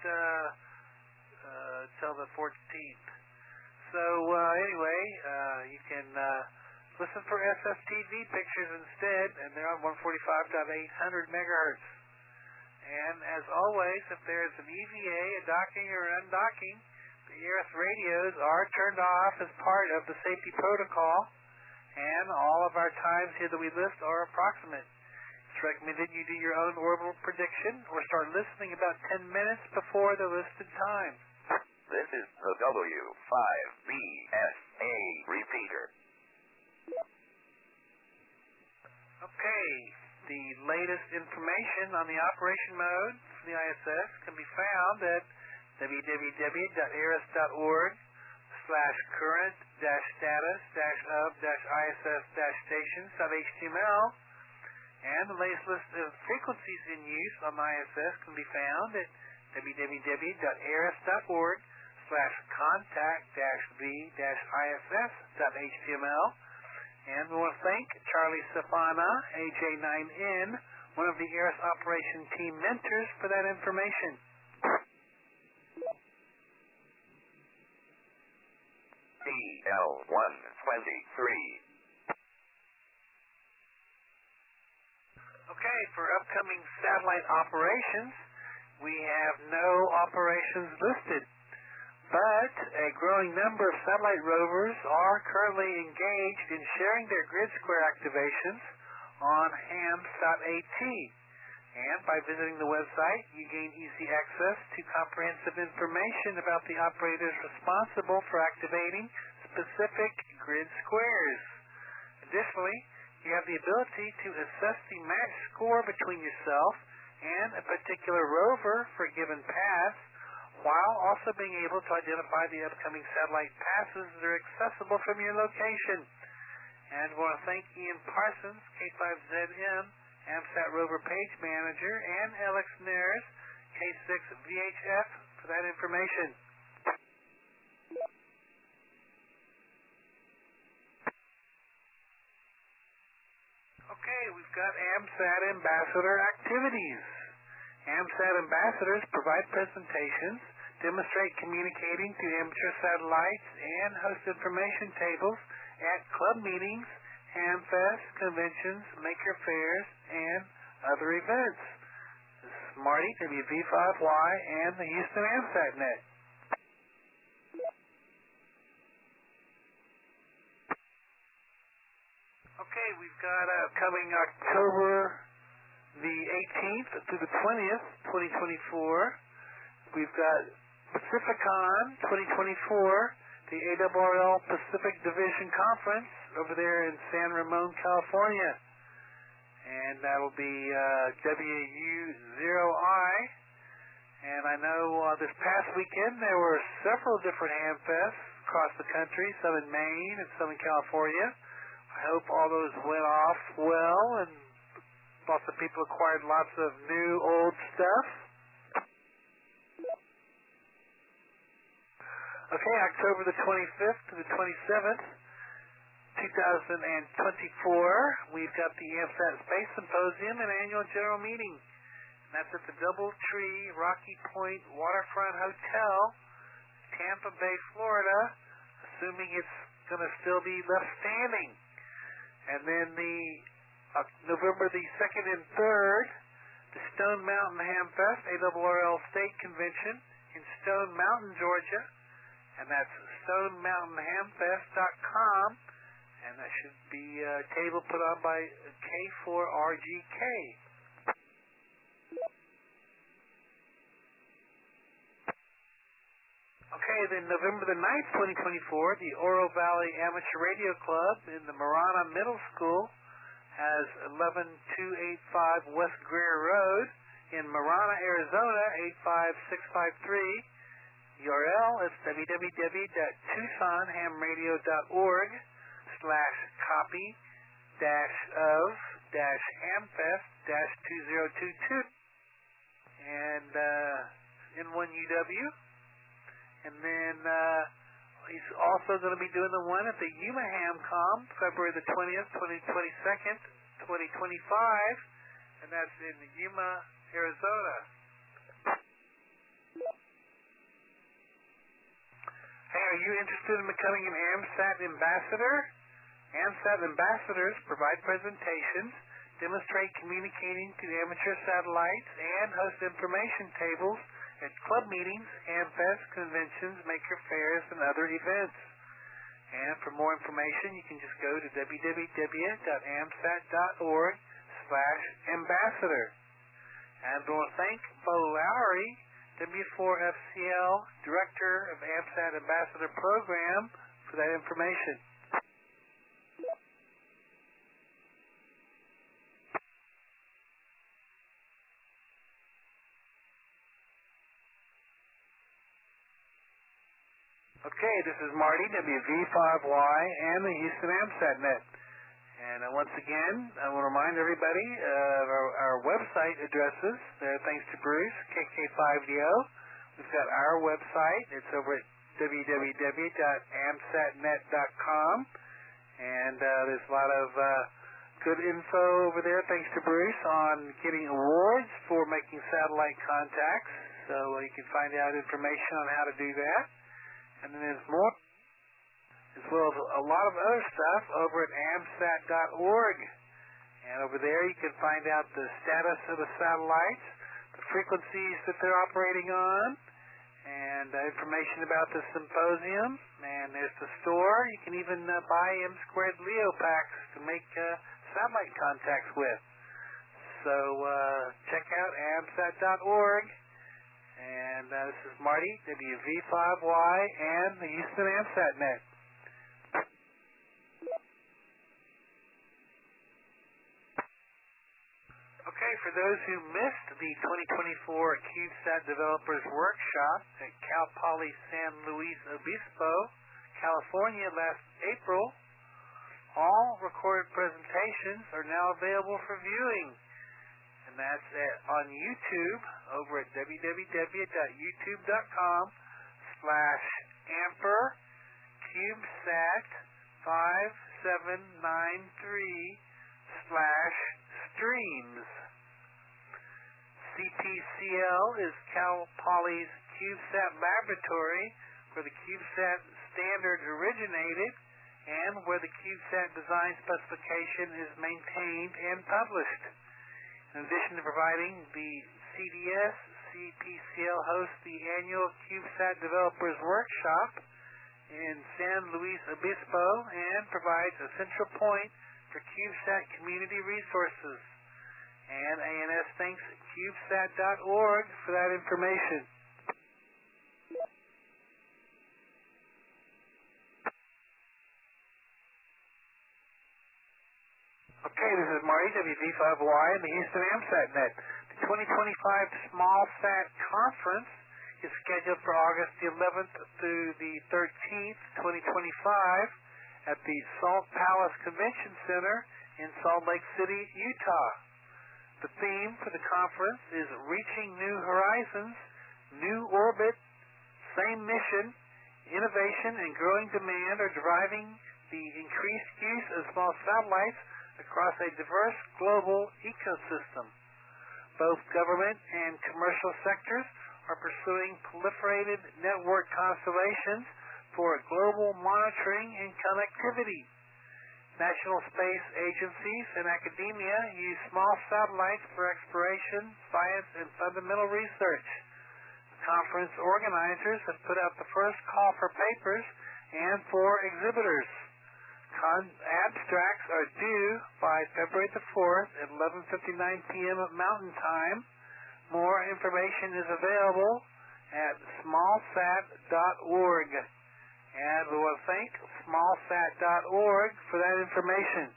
S2: till the 14th. So anyway, you can listen for SSTV pictures instead, and they're on 145.800 megahertz. And as always, if there's an EVA, a docking or undocking, the ERS radios are turned off as part of the safety protocol, and all of our times here that we list are approximate. It's recommended you do your own orbital prediction or start listening about 10 minutes before the listed time.
S1: This is the W5BSA repeater.
S2: Okay, the latest information on the operation mode for the ISS can be found at www.aris.org/current-status-of-ISS-stations.html, and the latest list of frequencies in use on the ISS can be found at www.aris.org/contact-v-iss.html. And we want to thank Charlie Safana, AJ9N, one of the ARIS Operation Team mentors, for that information.
S1: CL123.
S2: Okay, for upcoming satellite operations, we have no operations listed, but a growing number of satellite rovers are currently engaged in sharing their grid square activations on hams.at. And by visiting the website, you gain easy access to comprehensive information about the operators responsible for activating specific grid squares. Additionally, you have the ability to assess the match score between yourself and a particular rover for a given pass, while also being able to identify the upcoming satellite passes that are accessible from your location. And I want to thank Ian Parsons, K5ZM, AMSAT Rover Page Manager, and Alex Nares, K6VHF, for that information. Okay, we've got AMSAT Ambassador activities. AMSAT ambassadors provide presentations, demonstrate communicating to amateur satellites, and host information tables at club meetings, hamfests, conventions, maker fairs, and other events. This is Marty, WV5Y, and the Houston AMSAT.net. Okay, we've got coming October the 18th through the 20th, 2024. We've got Pacificon 2024, the ARRL Pacific Division Conference over there in San Ramon, California. And that will be WU0I. And I know this past weekend there were several different hamfests across the country, some in Maine and some in California. I hope all those went off well and lots of people acquired lots of new, old stuff. Okay, October the 25th to the 27th, 2024, we've got the AMSAT Space Symposium and Annual General Meeting. And that's at the Doubletree Rocky Point Waterfront Hotel, Tampa Bay, Florida, assuming it's going to still be left standing. And then the November the 2nd and 3rd, the Stone Mountain Hamfest, ARRL State Convention in Stone Mountain, Georgia. And that's StoneMountainHamfest.com. And that should be a table put on by K4RGK. Okay, then November the 9th, 2024, the Oro Valley Amateur Radio Club in the Marana Middle School has 11285 West Greer Road in Marana, Arizona, 85653. URL is www.tucsonhamradio.org/copy-of-hamfest-2022 and N1UW. And then he's also going to be doing the one at the Yuma HamCom, February the 20th, 22nd, 2025, and that's in Yuma, Arizona. Hey, are you interested in becoming an AMSAT ambassador? AMSAT ambassadors provide presentations, demonstrate communicating to amateur satellites, and host information tables at club meetings, AmFest, conventions, maker fairs, and other events. And for more information, you can just go to www.amsat.org/ambassador. And I want to thank Bo Lowry, W4FCL, Director of AMSAT Ambassador Program, for that information. Okay, this is Marty, WV5Y, and the Houston AMSAT Net. And once again, I want to remind everybody of our website addresses. Thanks to Bruce, KK5DO. We've got our website. It's over at www.amsatnet.com. And there's a lot of good info over there, thanks to Bruce, on getting awards for making satellite contacts. So you can find out information on how to do that. And then there's more, as well as a lot of other stuff over at amsat.org. And over there you can find out the status of the satellites, the frequencies that they're operating on, and information about the symposium. And there's the store. You can even buy M2 LEO packs to make satellite contacts with. So check out amsat.org. And this is Marty, WV5Y, and the Houston AMSAT Net. Okay, for those who missed the 2024 CubeSat Developers Workshop at Cal Poly San Luis Obispo, California last April, all recorded presentations are now available for viewing. And that's on YouTube over at www.youtube.com/amper-cubesat5793/streams. CPCL is Cal Poly's CubeSat Laboratory, where the CubeSat standard originated and where the CubeSat design specification is maintained and published. In addition to providing the CDS, CPCL hosts the annual CubeSat Developers Workshop in San Luis Obispo and provides a central point for CubeSat community resources. And ANS thanks CubeSat.org for that information. Okay, this is Marty, WV5Y, and the Houston AMSAT Net. The 2025 SmallSat Conference is scheduled for August the 11th through the 13th, 2025, at the Salt Palace Convention Center in Salt Lake City, Utah. The theme for the conference is Reaching New Horizons, New Orbit, Same Mission, Innovation and Growing Demand are driving the increased use of small satellites across a diverse global ecosystem. Both government and commercial sectors are pursuing proliferated network constellations for global monitoring and connectivity. National space agencies and academia use small satellites for exploration, science, and fundamental research. The conference organizers have put out the first call for papers and for exhibitors. Abstracts are due by February the 4th at 11:59 p.m. Mountain Time. More information is available at smallsat.org. And we want to thank smallsat.org for that information.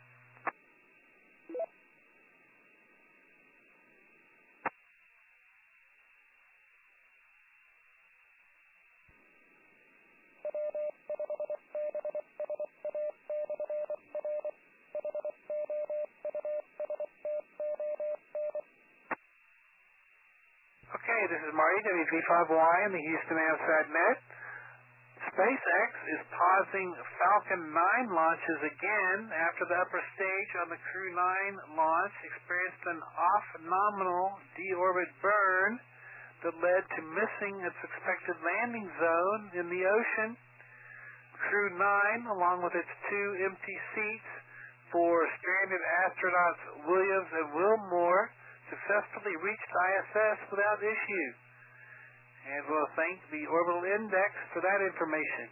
S2: this is Marty, WV5Y in the Houston AMSAT net. SpaceX is pausing Falcon 9 launches again after the upper stage on the Crew 9 launch experienced an off-nominal deorbit burn that led to missing its expected landing zone in the ocean. Crew 9, along with its 2 empty seats for stranded astronauts Williams and Wilmore, successfully reached ISS without issue. And we'll thank the Orbital Index for that information.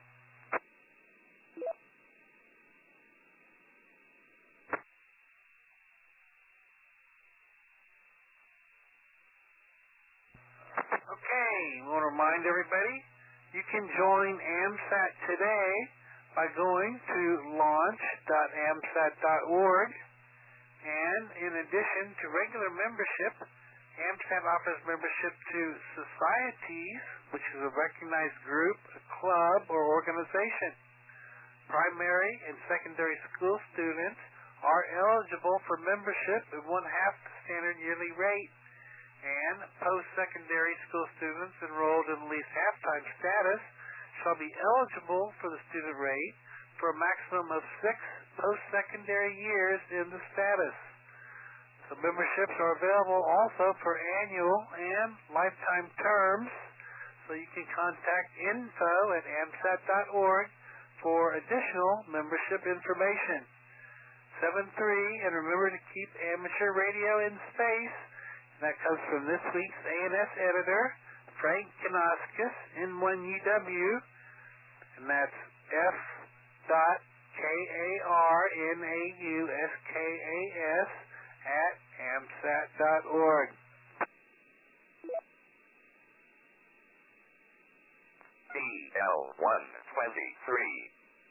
S2: Okay, we want to remind everybody, you can join AMSAT today by going to launch.amsat.org. And in addition to regular membership, AMSAT offers membership to societies, which is a recognized group, a club, or organization. Primary and secondary school students are eligible for membership at 1/2 the standard yearly rate, and post-secondary school students enrolled in at least half-time status shall be eligible for the student rate for a maximum of 6 post-secondary years in the status. So memberships are available also for annual and lifetime terms, so you can contact info@amsat.org for additional membership information. 73, and remember to keep amateur radio in space. And that comes from this week's ANS editor, Frank Kanauskas, N1UW, and that's F.KARNAUSKAS at amsat.org.
S1: BL-123.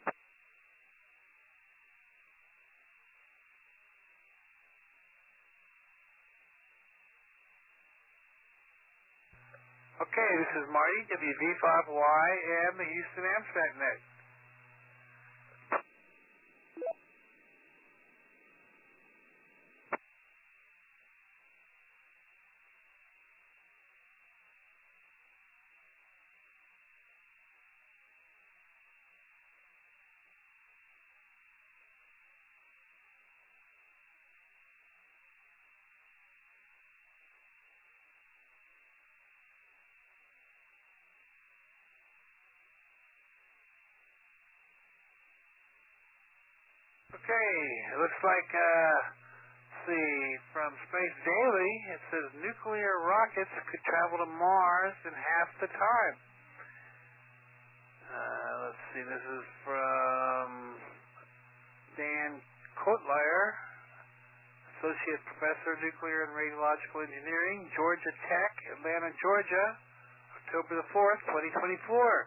S2: Okay, this is Marty, WV5Y, and the Houston AMSAT net. Okay, it looks like, let's see, from Space Daily, it says nuclear rockets could travel to Mars in half the time. Let's see, this is from Dan Kotlier, Associate Professor of Nuclear and Radiological Engineering, Georgia Tech, Atlanta, Georgia, October the 4th, 2024.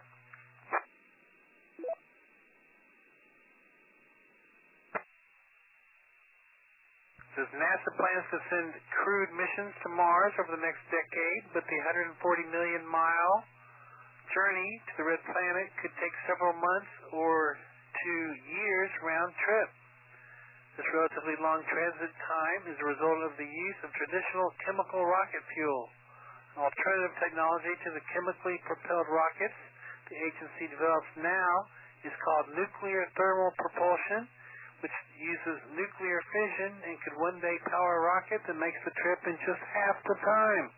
S2: Says NASA plans to send crewed missions to Mars over the next decade, but the 140 million mile journey to the red planet could take several months or 2 years round trip. This relatively long transit time is a result of the use of traditional chemical rocket fuel. An alternative technology to the chemically propelled rockets the agency develops now is called nuclear thermal propulsion, which uses nuclear fission and could one day power a rocket that makes the trip in just half the time.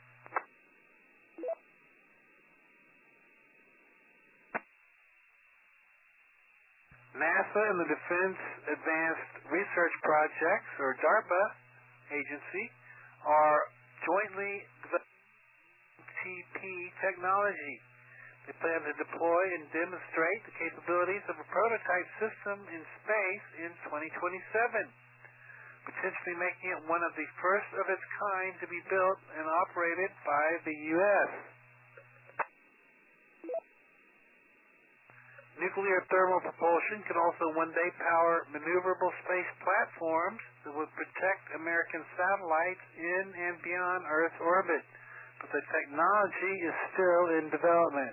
S2: NASA and the Defense Advanced Research Projects, or DARPA agency, are jointly developing TP technology. They plan to deploy and demonstrate the capabilities of a prototype system in space in 2027, potentially making it one of the first of its kind to be built and operated by the U.S. Nuclear thermal propulsion could also one day power maneuverable space platforms that would protect American satellites in and beyond Earth's orbit, but the technology is still in development.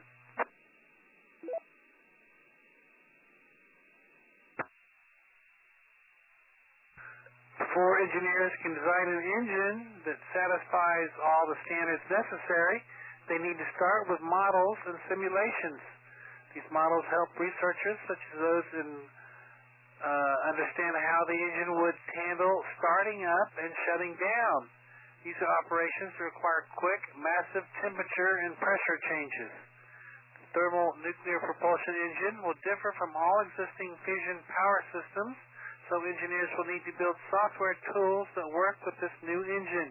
S2: Before engineers can design an engine that satisfies all the standards necessary, they need to start with models and simulations. These models help researchers, such as those in understand how the engine would handle starting up and shutting down. These are operations that require quick, massive temperature and pressure changes. The thermal nuclear propulsion engine will differ from all existing fission power systems, so engineers will need to build software tools that work with this new engine.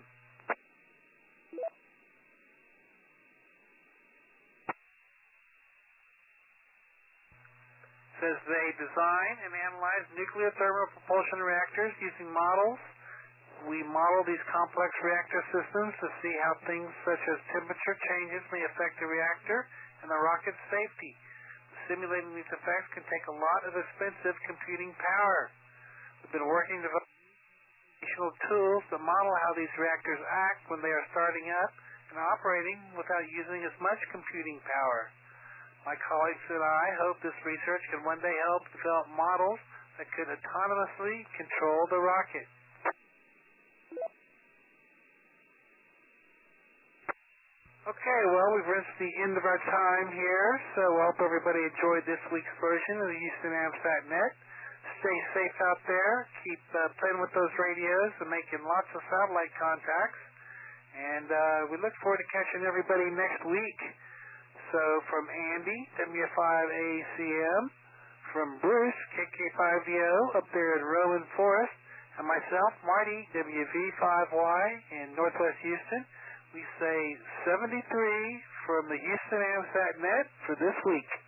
S2: Says they design and analyze nuclear thermal propulsion reactors using models. We model these complex reactor systems to see how things such as temperature changes may affect the reactor and the rocket's safety. Simulating these effects can take a lot of expensive computing power. We've been working to develop additional tools that model how these reactors act when they are starting up and operating without using as much computing power. My colleagues and I hope this research can one day help develop models that could autonomously control the rocket. Okay, well, we've reached the end of our time here, so I hope everybody enjoyed this week's version of the Houston AMSAT.net. Stay safe out there. Keep playing with those radios and making lots of satellite contacts. And we look forward to catching everybody next week. So from Andy, W5ACM, from Bruce, KK5VO, up there in Rowan Forest, and myself, Marty, WV5Y in Northwest Houston, we say 73 from the Houston AMSAT.net for this week.